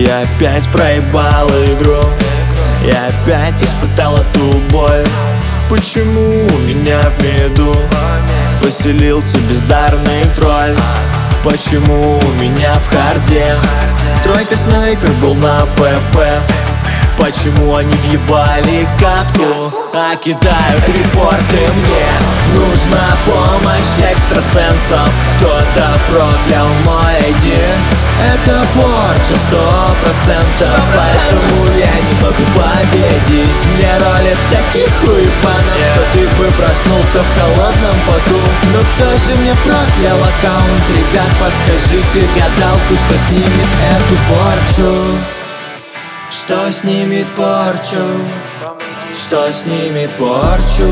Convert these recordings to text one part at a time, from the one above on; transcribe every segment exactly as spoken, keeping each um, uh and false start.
Я опять проебал игру, я опять испытал эту боль. Почему у меня в меду поселился бездарный тролль? Почему у меня в харде тройка снайпер был на ФП? Почему они въебали катку, а кидают репорты мне? Нужна помощь экстрасенсов, кто-то проклял мой ай ди. Это порча сто процентов, поэтому я не могу победить. Мне ролят таких хуепанов, что ты бы проснулся в холодном поту. Но кто же мне проклял аккаунт? Ребят, подскажите гадалку, что снимет эту порчу. Что снимет порчу? Что снимет порчу?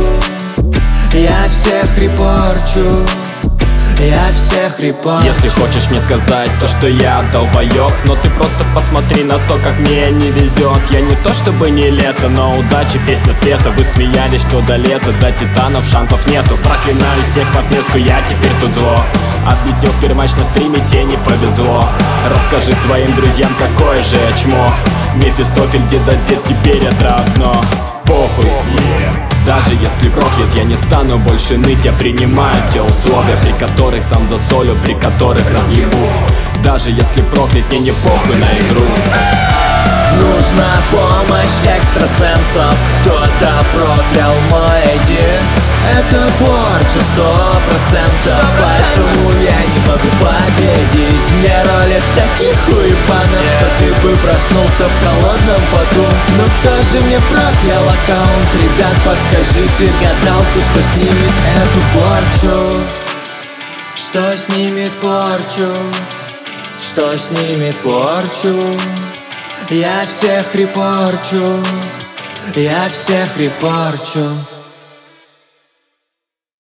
Я всех репорчу, я всех репорчу. Если хочешь мне сказать то, что я долбоёб, но ты просто посмотри на то, как мне не везет. Я не то чтобы не лето, но удача песня спета. Вы смеялись, что до лета, до титанов шансов нету. Проклинаю всех в отместку, я теперь тут зло. Отлетел в первый матч на стриме, тебе не повезло. Расскажи своим друзьям, какое же я чмо. Мефистофель, деда-дед, теперь это одно. Похуй, yeah. Даже если проклят, я не стану больше ныть. Я принимаю те условия, при которых сам засолю, при которых разъебу. Даже если проклят, мне не похуй на игру. Нужна помощь экстрасенсов, кто-то проклял мой ай ди. Это порча сто процентов, поэтому я не могу победить. Мне ролят таких хуепанов, что ты бы проснулся в холодном поту. Но кто же мне проклял аккаунт? Ребят, подскажите гадалку, что снимет эту порчу. Что снимет порчу? Что снимет порчу? Я всех репорчу, я всех репорчу.